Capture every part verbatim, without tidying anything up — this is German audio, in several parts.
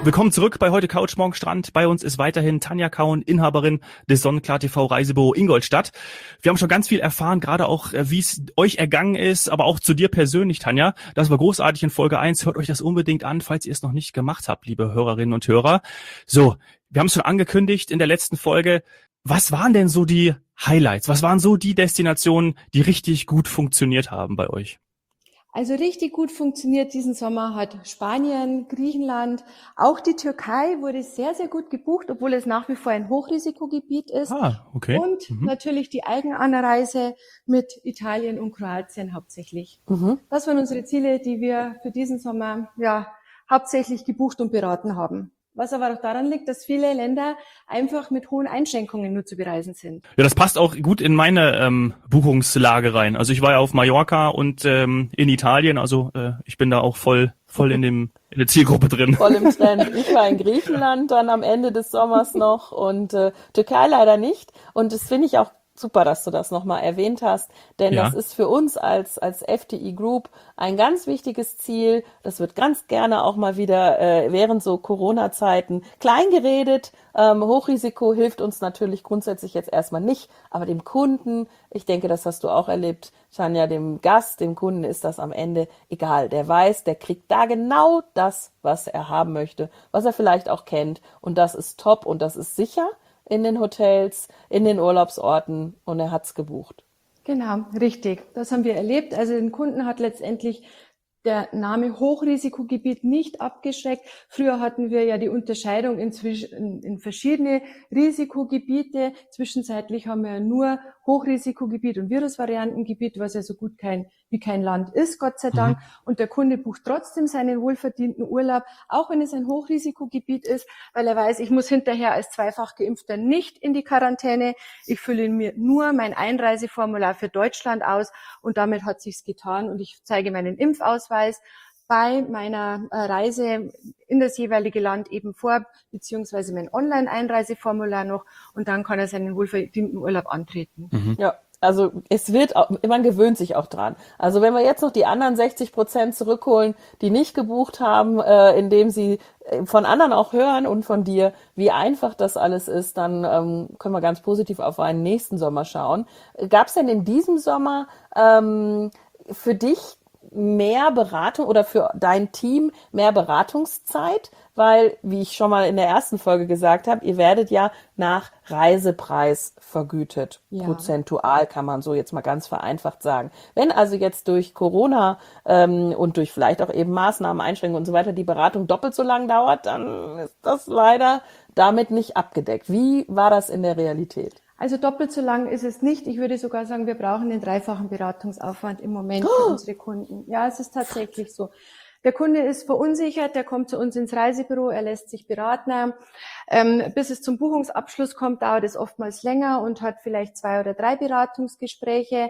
Willkommen zurück bei Heute Couch, morgen Strand. Bei uns ist weiterhin Tanja Kauen, Inhaberin des Sonnenklar T V Reisebüro Ingolstadt. Wir haben schon ganz viel erfahren, gerade auch, wie es euch ergangen ist, aber auch zu dir persönlich, Tanja. Das war großartig in Folge eins. Hört euch das unbedingt an, falls ihr es noch nicht gemacht habt, liebe Hörerinnen und Hörer. So, wir haben es schon angekündigt in der letzten Folge. Was waren denn so die Highlights? Was waren so die Destinationen, die richtig gut funktioniert haben bei euch? Also richtig gut funktioniert diesen Sommer hat Spanien, Griechenland, auch die Türkei wurde sehr, sehr gut gebucht, obwohl es nach wie vor ein Hochrisikogebiet ist. Ah, okay. Und Mhm. natürlich die Eigenanreise mit Italien und Kroatien hauptsächlich. Mhm. Das waren unsere Ziele, die wir für diesen Sommer ja hauptsächlich gebucht und beraten haben. Was aber auch daran liegt, dass viele Länder einfach mit hohen Einschränkungen nur zu bereisen sind. Ja, das passt auch gut in meine ähm, Buchungslage rein. Also ich war ja auf Mallorca und ähm, in Italien, also äh, ich bin da auch voll voll in dem in der Zielgruppe drin. Voll im Trend. Ich war in Griechenland dann am Ende des Sommers noch und äh, Türkei leider nicht. Und das finde ich auch super, dass du das nochmal erwähnt hast, denn Ja. das ist für uns als als F T I Group ein ganz wichtiges Ziel. Das wird ganz gerne auch mal wieder äh, während so Corona-Zeiten klein geredet. Ähm, Hochrisiko hilft uns natürlich grundsätzlich jetzt erstmal nicht, aber dem Kunden, ich denke, das hast du auch erlebt, Tanja, dem Gast, dem Kunden ist das am Ende egal. Der weiß, der kriegt da genau das, was er haben möchte, was er vielleicht auch kennt und das ist top und das ist sicher in den Hotels, in den Urlaubsorten und er hat's gebucht. Genau, richtig. Das haben wir erlebt. Also den Kunden hat letztendlich der Name Hochrisikogebiet nicht abgeschreckt. Früher hatten wir ja die Unterscheidung inzwischen in verschiedene Risikogebiete. Zwischenzeitlich haben wir ja nur Hochrisikogebiet und Virusvariantengebiet, was ja so gut kein, wie kein Land ist, Gott sei Dank. Mhm. Und der Kunde bucht trotzdem seinen wohlverdienten Urlaub, auch wenn es ein Hochrisikogebiet ist, weil er weiß, ich muss hinterher als zweifach Geimpfter nicht in die Quarantäne. Ich fülle mir nur mein Einreiseformular für Deutschland aus und damit hat sich's getan und ich zeige meinen Impfausweis bei meiner Reise in das jeweilige Land eben vor, beziehungsweise mein Online-Einreiseformular noch und dann kann er seinen wohlverdienten Urlaub antreten. Mhm. Ja, also es wird, auch, man gewöhnt sich auch dran. Also wenn wir jetzt noch die anderen sechzig Prozent zurückholen, die nicht gebucht haben, äh, indem sie von anderen auch hören und von dir, wie einfach das alles ist, dann ähm, können wir ganz positiv auf einen nächsten Sommer schauen. Gab es denn in diesem Sommer ähm, für dich mehr Beratung oder für dein Team mehr Beratungszeit? Weil, wie ich schon mal in der ersten Folge gesagt habe, ihr werdet ja nach Reisepreis vergütet. Ja. Prozentual kann man so jetzt mal ganz vereinfacht sagen. Wenn also jetzt durch Corona ähm, und durch vielleicht auch eben Maßnahmen, Einschränkungen und so weiter die Beratung doppelt so lang dauert, dann ist das leider damit nicht abgedeckt. Wie war das in der Realität? Also doppelt so lang ist es nicht. Ich würde sogar sagen, wir brauchen den dreifachen Beratungsaufwand im Moment für unsere Kunden. Ja, es ist tatsächlich so. Der Kunde ist verunsichert, der kommt zu uns ins Reisebüro, er lässt sich beraten. Ähm, bis es zum Buchungsabschluss kommt, dauert es oftmals länger und hat vielleicht zwei oder drei Beratungsgespräche.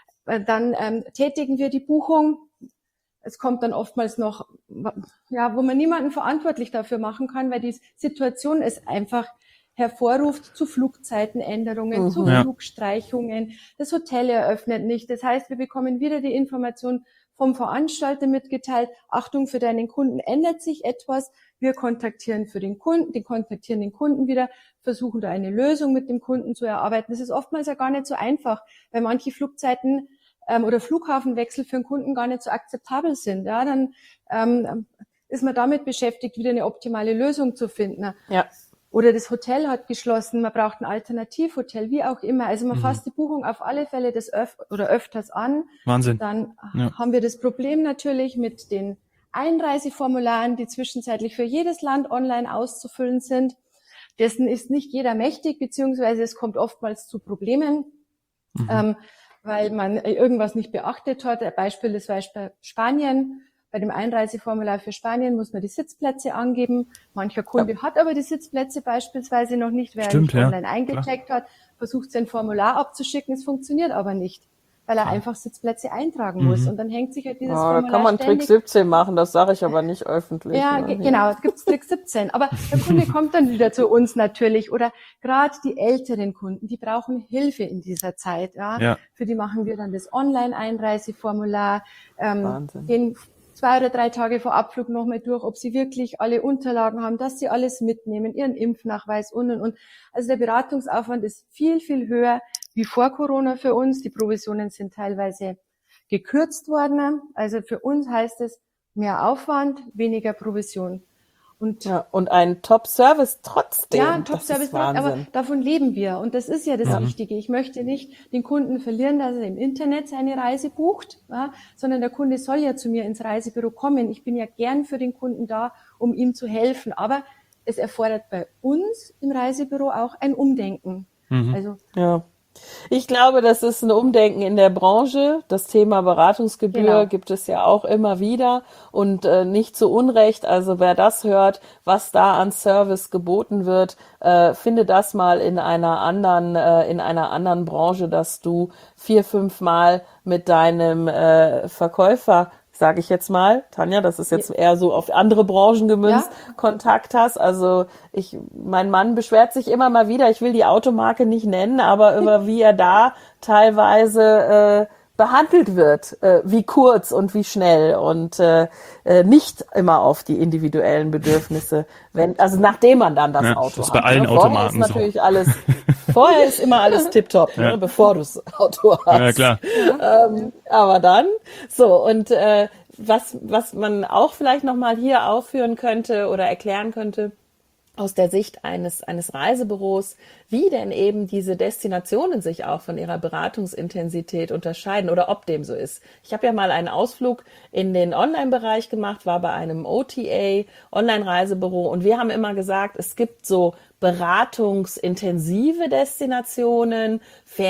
Dann ähm, tätigen wir die Buchung. Es kommt dann oftmals noch, ja, wo man niemanden verantwortlich dafür machen kann, weil die Situation ist einfach hervorruft zu Flugzeitenänderungen, Mhm. zu Ja. Flugstreichungen. Das Hotel eröffnet nicht. Das heißt, wir bekommen wieder die Information vom Veranstalter mitgeteilt, Achtung, für deinen Kunden ändert sich etwas. Wir kontaktieren für den Kunden, die kontaktieren den Kunden wieder, versuchen da eine Lösung mit dem Kunden zu erarbeiten. Das ist oftmals ja gar nicht so einfach, weil manche Flugzeiten ähm, oder Flughafenwechsel für den Kunden gar nicht so akzeptabel sind. Ja, dann ähm, ist man damit beschäftigt, wieder eine optimale Lösung zu finden. Ja. Oder das Hotel hat geschlossen, man braucht ein Alternativhotel, wie auch immer. Also man Mhm. fasst die Buchung auf alle Fälle des öf oder öfters an. Wahnsinn. Dann Ja. haben wir das Problem natürlich mit den Einreiseformularen, die zwischenzeitlich für jedes Land online auszufüllen sind. Dessen ist nicht jeder mächtig, beziehungsweise es kommt oftmals zu Problemen, Mhm. ähm, weil man irgendwas nicht beachtet hat. Ein Beispiel ist Beispiel Spanien. Bei dem Einreiseformular für Spanien muss man die Sitzplätze angeben. Mancher Kunde ja. hat aber die Sitzplätze beispielsweise noch nicht, weil Stimmt, er nicht ja. online eingecheckt hat, versucht sein Formular abzuschicken, es funktioniert aber nicht, weil er einfach Sitzplätze eintragen muss. Mhm. Und dann hängt sich ja dieses Oh, Formular da kann man ständig. Trick siebzehn machen, das sage ich aber nicht öffentlich. Ja, ne? ge- genau, es gibt Trick siebzehn. Aber der Kunde kommt dann wieder zu uns natürlich. Oder gerade die älteren Kunden, die brauchen Hilfe in dieser Zeit. Ja. Ja. Für die machen wir dann das Online-Einreiseformular. Ähm, Wahnsinn. den zwei oder drei Tage vor Abflug nochmal durch, ob sie wirklich alle Unterlagen haben, dass sie alles mitnehmen, ihren Impfnachweis und, und, und. Also der Beratungsaufwand ist viel, viel höher wie vor Corona für uns. Die Provisionen sind teilweise gekürzt worden. Also für uns heißt es mehr Aufwand, weniger Provision. Und, ja, und ein Top-Service trotzdem. Ja, ein Top-Service, aber davon leben wir. Und das ist ja das ja. Wichtige. Ich möchte nicht den Kunden verlieren, dass er im Internet seine Reise bucht, ja, sondern der Kunde soll ja zu mir ins Reisebüro kommen. Ich bin ja gern für den Kunden da, um ihm zu helfen. Aber es erfordert bei uns im Reisebüro auch ein Umdenken. Mhm. Also, ja. Ich glaube, das ist ein Umdenken in der Branche. Das Thema Beratungsgebühr genau. gibt es ja auch immer wieder und äh, nicht zu Unrecht. Also wer das hört, was da an Service geboten wird, äh, finde das mal in einer anderen, äh, in einer anderen Branche, dass du vier, fünf Mal mit deinem äh, Verkäufer, sage ich jetzt mal, Tanja, das ist jetzt eher so auf andere Branchen gemünzt, ja. Kontakt hast. Also ich, mein Mann beschwert sich immer mal wieder, ich will die Automarke nicht nennen, aber über wie er da teilweise äh, behandelt wird, äh, wie kurz und wie schnell und äh, äh, nicht immer auf die individuellen Bedürfnisse, wenn, also nachdem man dann das ja, Auto das hat. Bei allen ne? Automarken Vorher ist natürlich so. alles, vorher ist immer alles tipptopp, ja. ne? bevor du das Auto hast. Ja, klar. Ähm, aber dann, so und äh, was was man auch vielleicht nochmal hier aufführen könnte oder erklären könnte, aus der Sicht eines eines Reisebüros, wie denn eben diese Destinationen sich auch von ihrer Beratungsintensität unterscheiden oder ob dem so ist. Ich habe ja mal einen Ausflug in den Online-Bereich gemacht, war bei einem O T A, Online-Reisebüro, und wir haben immer gesagt, es gibt so beratungsintensive Destinationen,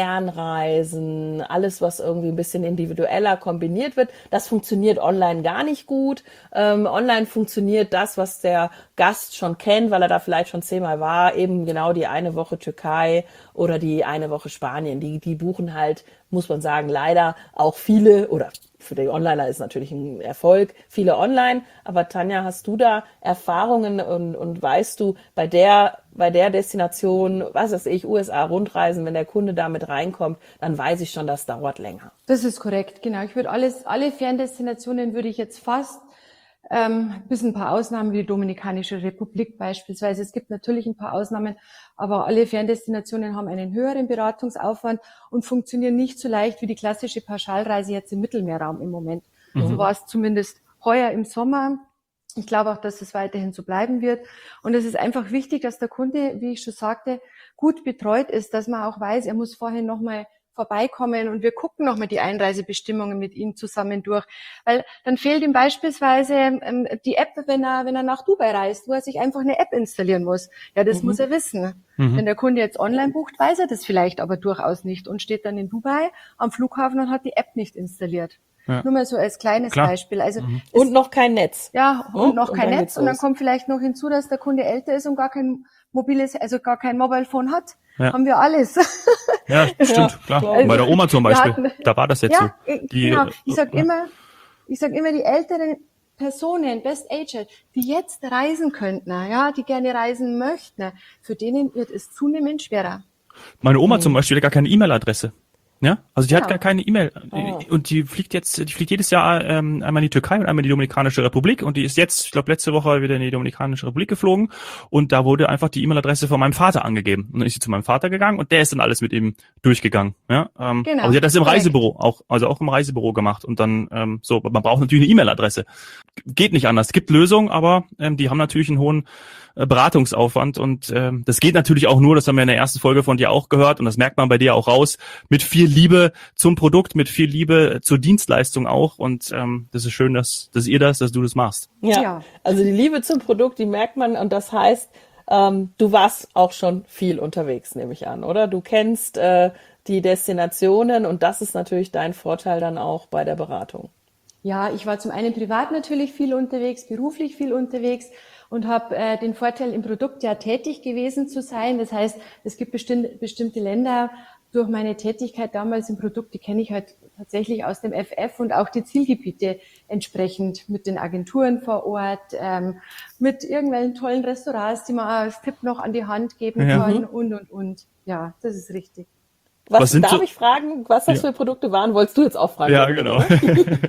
Fernreisen, alles, was irgendwie ein bisschen individueller kombiniert wird. Das funktioniert online gar nicht gut. Ähm, online funktioniert das, was der Gast schon kennt, weil er da vielleicht schon zehnmal war, eben genau die eine Woche Türkei oder die eine Woche Spanien. Die, die buchen halt, muss man sagen, leider auch viele oder für die Onliner ist natürlich ein Erfolg, viele online. Aber Tanja, hast du da Erfahrungen und, und weißt du, bei der, bei der Destination, was weiß ich, U S A-Rundreisen, wenn der Kunde damit reinkommt, dann weiß ich schon, das dauert länger. Das ist korrekt, genau. Ich würde alles, alle Ferndestinationen würde ich jetzt fast, ähm, bis ein paar Ausnahmen wie die Dominikanische Republik beispielsweise. Es gibt natürlich ein paar Ausnahmen, aber alle Ferndestinationen haben einen höheren Beratungsaufwand und funktionieren nicht so leicht wie die klassische Pauschalreise jetzt im Mittelmeerraum im Moment. Mhm. So war es zumindest heuer im Sommer. Ich glaube auch, dass es weiterhin so bleiben wird. Und es ist einfach wichtig, dass der Kunde, wie ich schon sagte, gut betreut ist, dass man auch weiß, er muss vorher nochmal vorbeikommen und wir gucken nochmal die Einreisebestimmungen mit ihm zusammen durch. Weil dann fehlt ihm beispielsweise ähm, die App, wenn er wenn er nach Dubai reist, wo er sich einfach eine App installieren muss. Ja, das mhm. muss er wissen. Mhm. Wenn der Kunde jetzt online bucht, weiß er das vielleicht aber durchaus nicht und steht dann in Dubai am Flughafen und hat die App nicht installiert. Ja. Nur mal so als kleines Klar. Beispiel. Also mhm. Und noch kein Netz. Ja, und oh, noch kein und Netz. Und dann kommt vielleicht noch hinzu, dass der Kunde älter ist und gar kein mobiles, also gar kein Mobile Phone hat. Ja. Haben wir alles. Ja, stimmt, ja, klar. Also, bei der Oma zum Beispiel, hatten, da war das jetzt ja, so. Die, genau. Ich sag ja. immer, ich sag immer, die älteren Personen, Best Aged, die jetzt reisen könnten, ja, die gerne reisen möchten, für denen wird es zunehmend schwerer. Meine Oma mhm. zum Beispiel hat gar keine E-Mail-Adresse. Ja, also die genau. hat gar keine E-Mail oh. und die fliegt jetzt, die fliegt jedes Jahr ähm, einmal in die Türkei und einmal in die Dominikanische Republik und die ist jetzt, ich glaube letzte Woche wieder in die Dominikanische Republik geflogen und da wurde einfach die E-Mail-Adresse von meinem Vater angegeben und dann ist sie zu meinem Vater gegangen und der ist dann alles mit ihm durchgegangen. Ja, ähm, genau. Aber sie hat das im Korrekt. Reisebüro auch, also auch im Reisebüro gemacht und dann ähm, so, man braucht natürlich eine E-Mail-Adresse. Geht nicht anders. Es gibt Lösungen, aber ähm, die haben natürlich einen hohen Beratungsaufwand und ähm, das geht natürlich auch nur, das haben wir in der ersten Folge von dir auch gehört und das merkt man bei dir auch raus, mit viel Liebe zum Produkt, mit viel Liebe zur Dienstleistung auch und ähm, das ist schön, dass, dass ihr das, dass du das machst. Ja, ja, also die Liebe zum Produkt, die merkt man und das heißt, ähm, du warst auch schon viel unterwegs, nehme ich an, oder? Du kennst äh, die Destinationen und das ist natürlich dein Vorteil dann auch bei der Beratung. Ja, ich war zum einen privat natürlich viel unterwegs, beruflich viel unterwegs und habe äh, den Vorteil, im Produkt ja tätig gewesen zu sein. Das heißt, es gibt bestimmte, bestimmte Länder durch meine Tätigkeit damals im Produkt, die kenne ich halt tatsächlich aus dem F F und auch die Zielgebiete entsprechend mit den Agenturen vor Ort, ähm, mit irgendwelchen tollen Restaurants, die man als Tipp noch an die Hand geben ja. kann und, und, und. Ja, das ist richtig. Was, was darf so, ich fragen, was das ja. für Produkte waren? Wolltest du jetzt auch fragen? Ja, genau.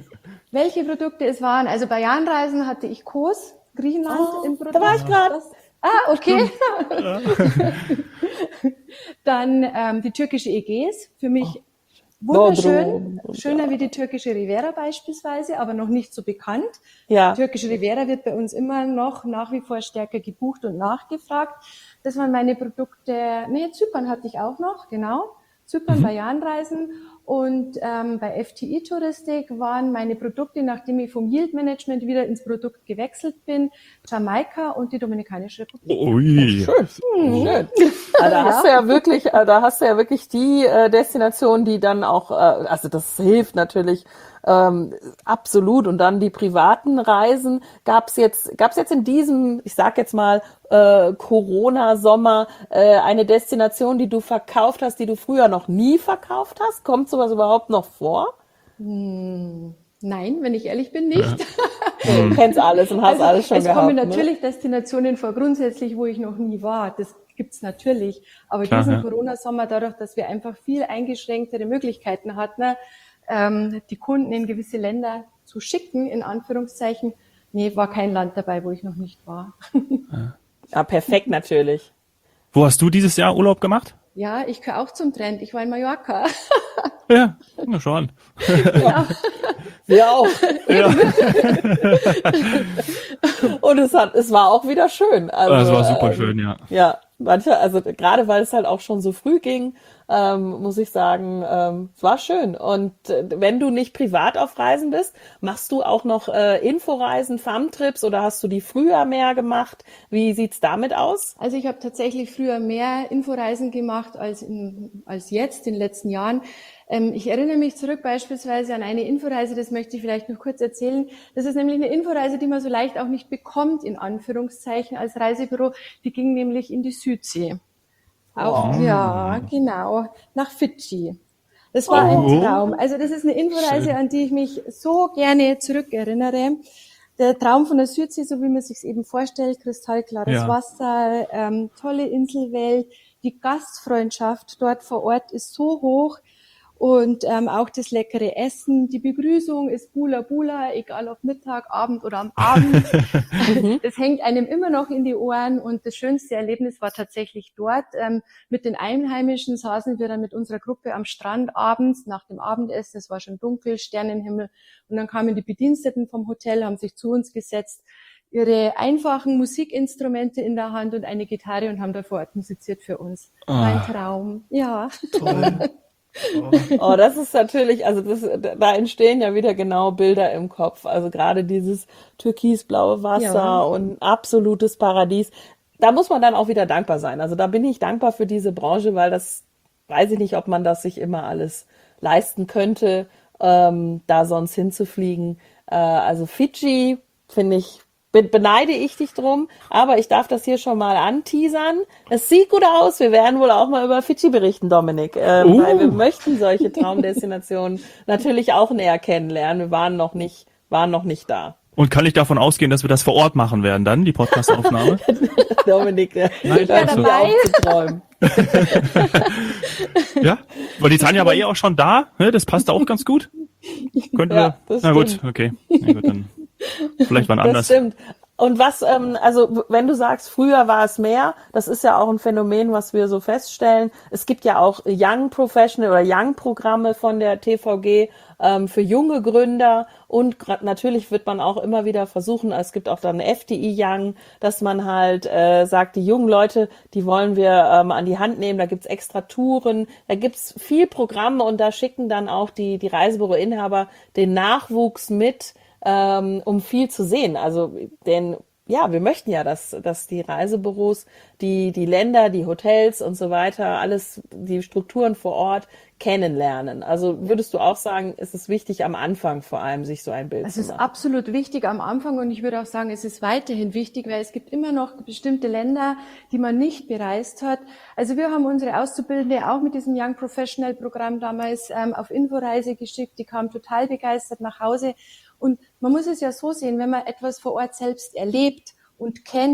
Welche Produkte es waren? Also bei Jahnreisen hatte ich Kos, Griechenland Oh, im Produkt. da war ich gerade. Ah, okay. Dann ähm, die türkische Ägäis, für mich wunderschön, Bodrum. schöner wie die türkische Riviera beispielsweise, aber noch nicht so bekannt. Ja. Die türkische Riviera wird bei uns immer noch nach wie vor stärker gebucht und nachgefragt. Das waren meine Produkte. Nee, Zypern hatte ich auch noch, genau. Zypern Mhm. bei Jahnreisen. Und ähm, bei F T I-Touristik waren meine Produkte, nachdem ich vom Yield-Management wieder ins Produkt gewechselt bin, Jamaika und die Dominikanische Republik. Ui. Schön, schön. Ah, da hast du ja wirklich, ah, da hast du ja wirklich die äh, Destination, die dann auch, äh, also das hilft natürlich ähm, absolut. Und dann die privaten Reisen. Gab's jetzt, gab's jetzt in diesem, ich sag jetzt mal äh, Corona-Sommer äh, eine Destination, die du verkauft hast, die du früher noch nie verkauft hast? Kommt sowas überhaupt noch vor? Hm, nein, wenn ich ehrlich bin, nicht. Du kennst alles und hast Also alles schon es gehabt. kommen Ne? natürlich Destinationen vor, grundsätzlich, wo ich noch nie war. Das gibt's natürlich. Aber Klar, diesen ja. Corona-Sommer, dadurch, dass wir einfach viel eingeschränktere Möglichkeiten hatten, ähm, die Kunden in gewisse Länder zu schicken, in Anführungszeichen, nee, war kein Land dabei, wo ich noch nicht war. Ja, perfekt natürlich. Wo hast du dieses Jahr Urlaub gemacht? Ja, ich gehöre auch zum Trend. Ich war in Mallorca. Ja, na schon. Ja. Wir auch. Ja. Und es hat, es war auch wieder schön. Also, Das war super ähm, schön, ja. Ja, manche, also gerade weil es halt auch schon so früh ging, ähm, muss ich sagen, ähm, es war schön. Und äh, wenn du nicht privat auf Reisen bist, machst du auch noch äh, Inforeisen, Farmtrips oder hast du die früher mehr gemacht? Wie sieht's damit aus? Also ich habe tatsächlich früher mehr Inforeisen gemacht als, in, als jetzt in den letzten Jahren. Ähm, ich erinnere mich zurück beispielsweise an eine Inforeise, das möchte ich vielleicht noch kurz erzählen. Das ist nämlich eine Inforeise, die man so leicht auch nicht bekommt, in Anführungszeichen, als Reisebüro. Die ging nämlich in die Südsee. Auch, Wow. ja, genau, nach Fidschi. Das war Oh. ein Traum. Also das ist eine Inforeise, Schön. an die ich mich so gerne zurückerinnere. Der Traum von der Südsee, so wie man sich es eben vorstellt, kristallklares Ja. Wasser, ähm, tolle Inselwelt, die Gastfreundschaft dort vor Ort ist so hoch und ähm, auch das leckere Essen, die Begrüßung ist Bula Bula, egal ob Mittag, Abend oder am Abend. Das hängt einem immer noch in die Ohren und das schönste Erlebnis war tatsächlich dort. Ähm, mit den Einheimischen saßen wir dann mit unserer Gruppe am Strand abends nach dem Abendessen, es war schon dunkel, Sternenhimmel und dann kamen die Bediensteten vom Hotel, haben sich zu uns gesetzt, ihre einfachen Musikinstrumente in der Hand und eine Gitarre und haben da vor Ort musiziert für uns. War ein Traum, ja. Toll. Oh, das ist natürlich, also das, da entstehen ja wieder genau Bilder im Kopf. Also gerade dieses türkisblaue Wasser Ja. und absolutes Paradies. Da muss man dann auch wieder dankbar sein. Also da bin ich dankbar für diese Branche, weil das, weiß ich nicht, ob man das sich immer alles leisten könnte, ähm, da sonst hinzufliegen. Äh, also Fidschi, finde ich, be- beneide ich dich drum, aber ich darf das hier schon mal anteasern. Es sieht gut aus, wir werden wohl auch mal über Fidschi berichten, Dominik, ähm, Uh. weil wir möchten solche Traumdestinationen natürlich auch näher kennenlernen. Wir waren noch nicht, waren noch nicht da. Und kann ich davon ausgehen, dass wir das vor Ort machen werden dann, die Podcast-Aufnahme? Dominik, äh, Nein, hör also- schon wieder auf zu träumen. Ja? Weil die Tanja war eh auch schon da, ne? Das passt auch ganz gut. Könnten Ja, wir. das Na gut, stimmt. okay. Na gut, dann vielleicht wann Das anders. stimmt. Und was, ähm, also w- wenn du sagst, früher war es mehr, das ist ja auch ein Phänomen, was wir so feststellen. Es gibt ja auch Young Professional oder Young Programme von der T V G ähm, für junge Gründer und grad natürlich wird man auch immer wieder versuchen, es gibt auch dann F T I Young, dass man halt äh, sagt, die jungen Leute, die wollen wir ähm, an die Hand nehmen, da gibt's extra Touren, da gibt's viel Programme und da schicken dann auch die, die Reisebüroinhaber den Nachwuchs mit, ähm, um viel zu sehen. Also denn ja, wir möchten ja, dass, dass die Reisebüros, die, die Länder, die Hotels und so weiter, alles, die Strukturen vor Ort kennenlernen. Also würdest du auch sagen, ist es wichtig am Anfang vor allem, sich so ein Bild Es zu ist machen? absolut wichtig am Anfang und ich würde auch sagen, es ist weiterhin wichtig, weil es gibt immer noch bestimmte Länder, die man nicht bereist hat. Also wir haben unsere Auszubildende auch mit diesem Young Professional Programm damals ähm, auf Inforeise geschickt. Die kam total begeistert nach Hause. Und man muss es ja so sehen, wenn man etwas vor Ort selbst erlebt und kennt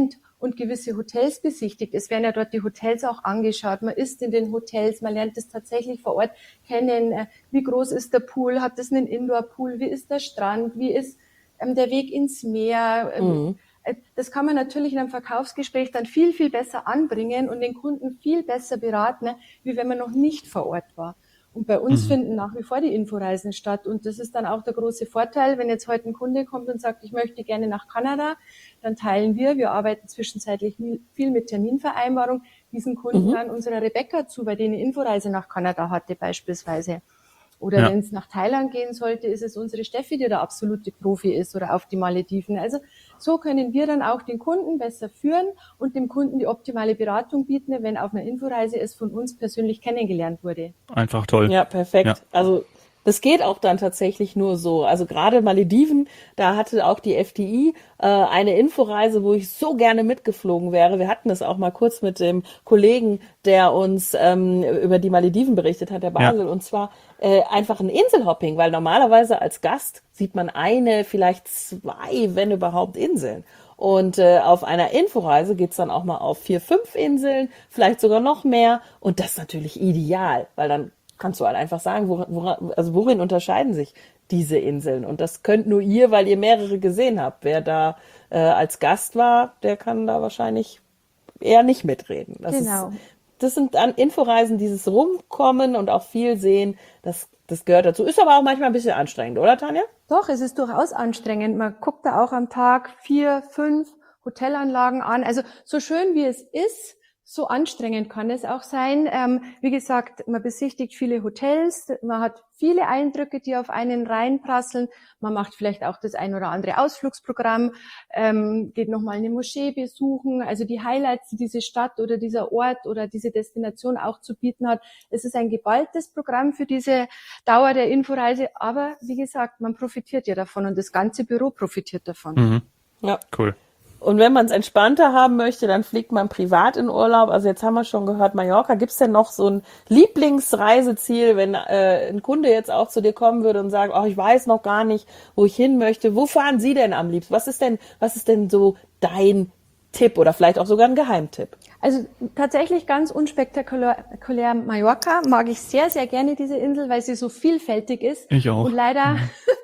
und gewisse Hotels besichtigt. Es werden ja dort die Hotels auch angeschaut. Man ist in den Hotels, man lernt es tatsächlich vor Ort kennen. Wie groß ist der Pool? Hat es einen Indoor-Pool? Wie ist der Strand? Wie ist ähm, der Weg ins Meer? Mhm. Das kann man natürlich in einem Verkaufsgespräch dann viel, viel besser anbringen und den Kunden viel besser beraten, wie wenn man noch nicht vor Ort war. Und bei uns mhm. finden nach wie vor die Inforeisen statt. Und das ist dann auch der große Vorteil, wenn jetzt heute ein Kunde kommt und sagt, ich möchte gerne nach Kanada, dann teilen wir, wir arbeiten zwischenzeitlich viel mit Terminvereinbarung, diesen Kunden mhm. dann unserer Rebecca zu, bei denen eine Inforeise nach Kanada hatte beispielsweise. Oder ja. wenn es nach Thailand gehen sollte, ist es unsere Steffi, die der absolute Profi ist, oder auf die Malediven. Also so können wir dann auch den Kunden besser führen und dem Kunden die optimale Beratung bieten, wenn auf einer Inforeise es von uns persönlich kennengelernt wurde. Einfach toll. Ja, perfekt. Ja. Also das geht auch dann tatsächlich nur so. Also gerade Malediven, da hatte auch die F D I äh, eine Inforeise, wo ich so gerne mitgeflogen wäre. Wir hatten das auch mal kurz mit dem Kollegen, der uns ähm, über die Malediven berichtet hat, der Basel. Ja. Und zwar äh, einfach ein Inselhopping, weil normalerweise als Gast sieht man eine, vielleicht zwei, wenn überhaupt, Inseln. Und äh, auf einer Inforeise geht's dann auch mal auf vier, fünf Inseln, vielleicht sogar noch mehr. Und das ist natürlich ideal, weil dann kannst du halt einfach sagen, worin, worin, also worin unterscheiden sich diese Inseln? Und das könnt nur ihr, weil ihr mehrere gesehen habt. Wer da äh, als Gast war, der kann da wahrscheinlich eher nicht mitreden. Das genau. Ist, das sind dann Inforeisen, dieses Rumkommen und auch viel sehen, das, das gehört dazu. Ist aber auch manchmal ein bisschen anstrengend, oder Tanja? Doch, es ist durchaus anstrengend. Man guckt da auch am Tag vier, fünf Hotelanlagen an. Also so schön wie es ist, so anstrengend kann es auch sein. Ähm, wie gesagt, man besichtigt viele Hotels, man hat viele Eindrücke, die auf einen reinprasseln. Man macht vielleicht auch das ein oder andere Ausflugsprogramm, ähm, geht nochmal eine Moschee besuchen. Also die Highlights, die diese Stadt oder dieser Ort oder diese Destination auch zu bieten hat. Es ist ein geballtes Programm für diese Dauer der Inforeise. Aber wie gesagt, man profitiert ja davon und das ganze Büro profitiert davon. Mhm. Ja, cool. Und wenn man es entspannter haben möchte, dann fliegt man privat in Urlaub. Also jetzt haben wir schon gehört, Mallorca. Gibt's denn noch so ein Lieblingsreiseziel, wenn äh, ein Kunde jetzt auch zu dir kommen würde und sagt, oh, ich weiß noch gar nicht, wo ich hin möchte. Wo fahren Sie denn am liebsten? Was ist denn, was ist denn so dein Tipp oder vielleicht auch sogar ein Geheimtipp? Also tatsächlich ganz unspektakulär Mallorca. Mag ich sehr, sehr gerne diese Insel, weil sie so vielfältig ist. Ich auch. Und leider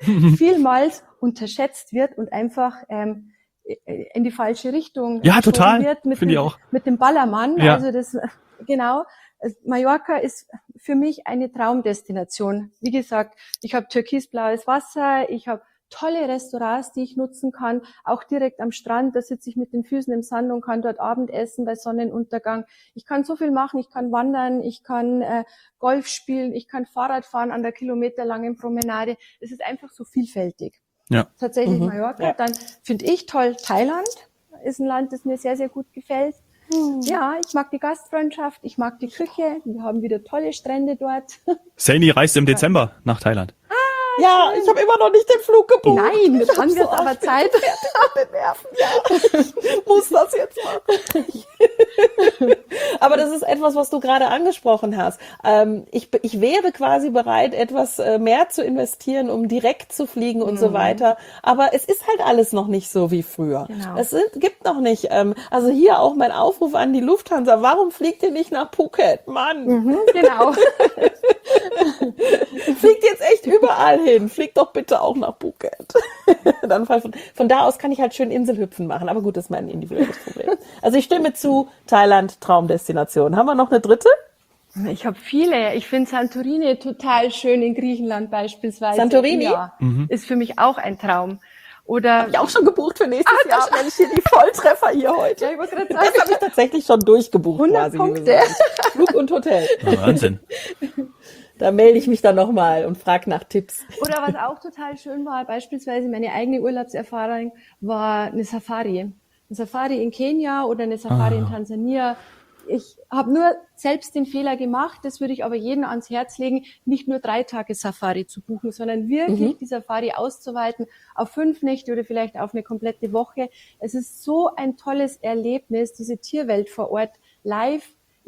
vielmals unterschätzt wird und einfach ähm, in die falsche Richtung ja total wird mit finde dem, ich auch mit dem Ballermann. Ja. Also das genau. Mallorca ist für mich eine Traumdestination. Wie gesagt, ich habe türkisblaues Wasser, ich habe tolle Restaurants, die ich nutzen kann, auch direkt am Strand. Da sitze ich mit den Füßen im Sand und kann dort Abendessen bei Sonnenuntergang. Ich kann so viel machen. Ich kann wandern, ich kann äh, Golf spielen, ich kann Fahrrad fahren an der kilometerlangen Promenade. Es ist einfach so vielfältig. Ja. Tatsächlich Mhm. Mallorca. Ja. Dann finde ich toll Thailand. Ist ein Land, das mir sehr, sehr gut gefällt. Mhm. Ja, ich mag die Gastfreundschaft, ich mag die Küche. Wir haben wieder tolle Strände dort. Saini reist im Dezember nach Thailand. Ja, ich habe immer noch nicht den Flug gebucht. Nein, dann wird aber Zeit. Den Nerven. Ja, ich muss das jetzt machen. Aber das ist etwas, was du gerade angesprochen hast. Ähm, ich, ich wäre quasi bereit, etwas äh, mehr zu investieren, um direkt zu fliegen und mhm. so weiter. Aber es ist halt alles noch nicht so wie früher. Genau. Es sind, gibt noch nicht. Ähm, also hier auch mein Aufruf an die Lufthansa. Warum fliegt ihr nicht nach Phuket? Mann. Mhm, genau. Fliegt jetzt echt überall hin. Fliegt doch bitte auch nach Phuket. Dann von, von da aus kann ich halt schön Inselhüpfen machen. Aber gut, das ist mein individuelles Problem. Also ich stimme zu, Thailand, Traumdestination. Haben wir noch eine dritte? Ich habe viele. Ich finde Santorini total schön in Griechenland beispielsweise. Santorini? Ja, mhm. ist für mich auch ein Traum. Oder habe ich auch schon gebucht für nächstes ah, Jahr. Mensch, hier die Volltreffer hier heute. Ja, ich wollte gerade sagen, das habe ich tatsächlich schon durchgebucht. hundert quasi. Punkte. Flug und Hotel. Ja, Wahnsinn. Da melde ich mich dann nochmal und frage nach Tipps. Oder was auch total schön war, beispielsweise meine eigene Urlaubserfahrung, war eine Safari. Eine Safari in Kenia oder eine Safari ah. in Tansania. Ich habe nur selbst den Fehler gemacht, das würde ich aber jedem ans Herz legen, nicht nur drei Tage Safari zu buchen, sondern wirklich mhm. die Safari auszuweiten auf fünf Nächte oder vielleicht auf eine komplette Woche. Es ist so ein tolles Erlebnis, diese Tierwelt vor Ort live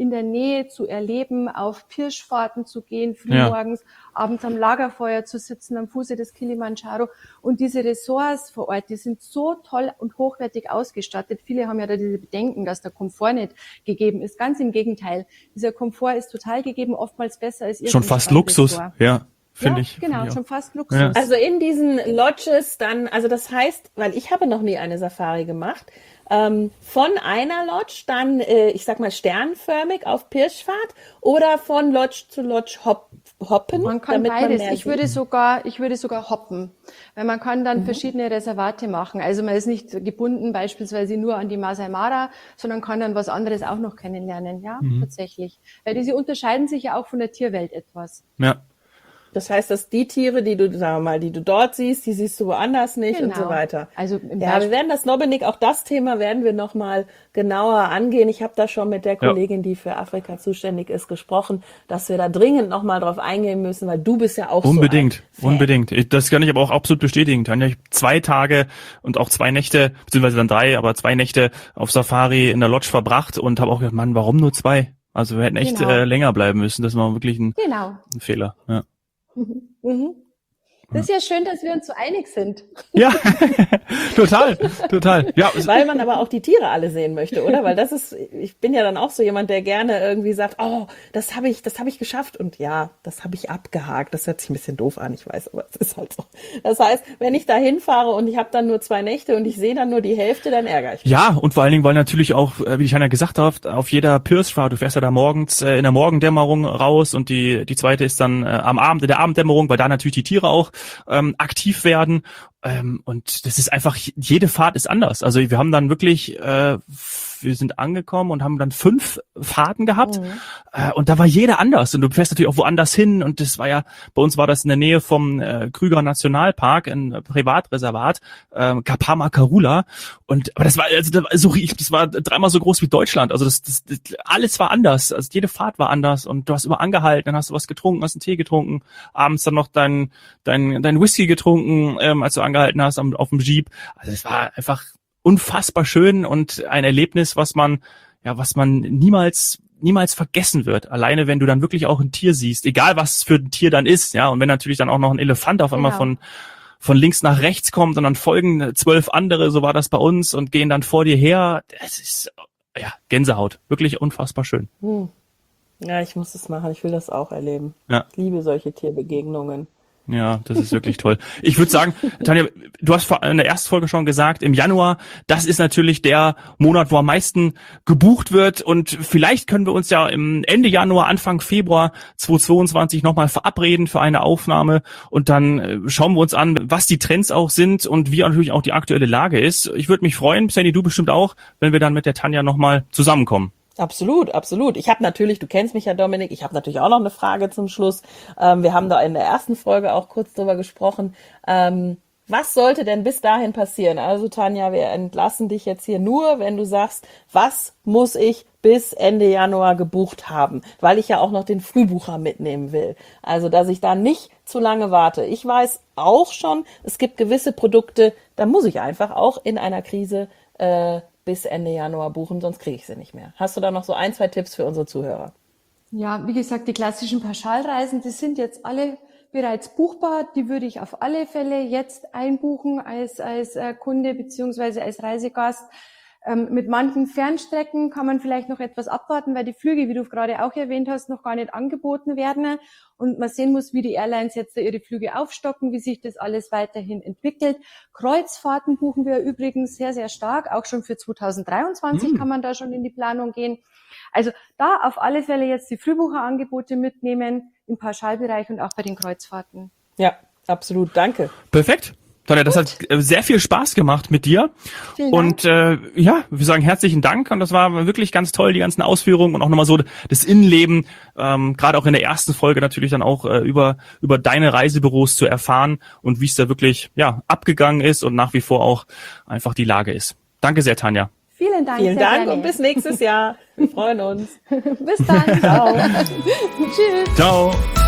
in der Nähe zu erleben, auf Pirschfahrten zu gehen, frühmorgens, ja. abends am Lagerfeuer zu sitzen, am Fuße des Kilimanjaro. Und diese Ressorts vor Ort, die sind so toll und hochwertig ausgestattet. Viele haben ja da diese Bedenken, dass der Komfort nicht gegeben ist. Ganz im Gegenteil. Dieser Komfort ist total gegeben, oftmals besser als ihr. Schon fast Luxus, ja. Finde ja, ich. Genau, find ich schon fast Luxus. Ja. Also in diesen Lodges dann, also das heißt, weil ich habe noch nie eine Safari gemacht, ähm, von einer Lodge dann, äh, ich sag mal, sternförmig auf Pirschfahrt oder von Lodge zu Lodge hop, hoppen? Man kann beides. Man ich würde sogar, ich würde sogar hoppen, weil man kann dann mhm. verschiedene Reservate machen. Also man ist nicht gebunden beispielsweise nur an die Masai Mara, sondern kann dann was anderes auch noch kennenlernen. Ja, mhm. tatsächlich. Weil diese unterscheiden sich ja auch von der Tierwelt etwas. Ja. Das heißt, dass die Tiere, die du, sagen wir mal, die du dort siehst, die siehst du woanders nicht genau. und so weiter. Also im ja, wir werden das Nobbenik, auch das Thema werden wir nochmal genauer angehen. Ich habe da schon mit der Kollegin, ja. die für Afrika zuständig ist, gesprochen, dass wir da dringend nochmal drauf eingehen müssen, weil du bist ja auch unbedingt, so ein Unbedingt, unbedingt. Das kann ich aber auch absolut bestätigen, Tanja. Ich habe zwei Tage und auch zwei Nächte, beziehungsweise dann drei, aber zwei Nächte auf Safari in der Lodge verbracht und habe auch gedacht, Mann, warum nur zwei? Also wir hätten echt genau. äh, länger bleiben müssen. Das war wirklich ein, genau. ein Fehler. Ja. Mhm. Mhm. Das ist ja schön, dass wir uns so einig sind. Ja, total, total. Ja, weil man aber auch die Tiere alle sehen möchte, oder? Weil das ist, ich bin ja dann auch so jemand, der gerne irgendwie sagt, oh, das habe ich, das habe ich geschafft und ja, das habe ich abgehakt. Das hört sich ein bisschen doof an, ich weiß, aber es ist halt so. Das heißt, wenn ich da hinfahre und ich habe dann nur zwei Nächte und ich sehe dann nur die Hälfte, dann ärgere ich mich. Ja, und vor allen Dingen, weil natürlich auch, wie ich ja gesagt habe, auf jeder Pirschfahrt, du fährst ja da morgens äh, in der Morgendämmerung raus und die die zweite ist dann äh, am Abend in der Abenddämmerung, weil da natürlich die Tiere auch ähm, aktiv werden. Ähm, und das ist einfach, jede Fahrt ist anders. Also wir haben dann wirklich, äh, wir sind angekommen und haben dann fünf Fahrten gehabt mhm. äh, und da war jeder anders und du fährst natürlich auch woanders hin und das war ja, bei uns war das in der Nähe vom äh, Krüger Nationalpark, ein äh, Privatreservat, äh, Kapama Karula und aber das war also das war, so, das war dreimal so groß wie Deutschland, also das, das, das alles war anders, also jede Fahrt war anders und du hast immer angehalten, dann hast du was getrunken, hast einen Tee getrunken, abends dann noch dein dein dein Whisky getrunken, ähm, als du angehalten hast am, auf dem Jeep, also es war einfach unfassbar schön und ein Erlebnis, was man, ja, was man niemals, niemals vergessen wird. Alleine, wenn du dann wirklich auch ein Tier siehst, egal was es für ein Tier dann ist, ja, und wenn natürlich dann auch noch ein Elefant auf einmal genau. von, von links nach rechts kommt und dann folgen zwölf andere, so war das bei uns und gehen dann vor dir her. Das ist, ja, Gänsehaut. Wirklich unfassbar schön. Hm. Ja, ich muss das machen. Ich will das auch erleben. Ja. Ich liebe solche Tierbegegnungen. Ja, das ist wirklich toll. Ich würde sagen, Tanja, du hast in der ersten Folge schon gesagt, im Januar, das ist natürlich der Monat, wo am meisten gebucht wird und vielleicht können wir uns ja im Ende Januar, Anfang Februar zweitausendzweiundzwanzig nochmal verabreden für eine Aufnahme und dann schauen wir uns an, was die Trends auch sind und wie natürlich auch die aktuelle Lage ist. Ich würde mich freuen, Sandy, du bestimmt auch, wenn wir dann mit der Tanja nochmal zusammenkommen. Absolut, absolut. Ich habe natürlich, du kennst mich ja, Dominik, ich habe natürlich auch noch eine Frage zum Schluss. Ähm, wir haben da in der ersten Folge auch kurz drüber gesprochen. Ähm, was sollte denn bis dahin passieren? Also Tanja, wir entlassen dich jetzt hier nur, wenn du sagst, was muss ich bis Ende Januar gebucht haben? Weil ich ja auch noch den Frühbucher mitnehmen will. Also, dass ich da nicht zu lange warte. Ich weiß auch schon, es gibt gewisse Produkte, da muss ich einfach auch in einer Krise äh, bis Ende Januar buchen, sonst kriege ich sie nicht mehr. Hast du da noch so ein, zwei Tipps für unsere Zuhörer? Ja, wie gesagt, die klassischen Pauschalreisen, die sind jetzt alle bereits buchbar. Die würde ich auf alle Fälle jetzt einbuchen als als äh, Kunde beziehungsweise als Reisegast. Ähm, mit manchen Fernstrecken kann man vielleicht noch etwas abwarten, weil die Flüge, wie du gerade auch erwähnt hast, noch gar nicht angeboten werden und man sehen muss, wie die Airlines jetzt ihre Flüge aufstocken, wie sich das alles weiterhin entwickelt. Kreuzfahrten buchen wir übrigens sehr, sehr stark, auch schon für zweitausenddreiundzwanzig mhm. kann man da schon in die Planung gehen. Also da auf alle Fälle jetzt die Frühbucherangebote mitnehmen im Pauschalbereich und auch bei den Kreuzfahrten. Ja, absolut, danke. Perfekt. Tanja, das hat sehr viel Spaß gemacht mit dir. Vielen Dank. Und äh, ja, wir sagen herzlichen Dank und das war wirklich ganz toll, die ganzen Ausführungen und auch nochmal so das Innenleben, ähm, gerade auch in der ersten Folge natürlich dann auch äh, über über deine Reisebüros zu erfahren und wie es da wirklich ja abgegangen ist und nach wie vor auch einfach die Lage ist. Danke sehr, Tanja. Vielen Dank. Vielen Dank gerne. Und bis nächstes Jahr. Wir freuen uns. Bis dann. Ciao. Tschüss. Ciao.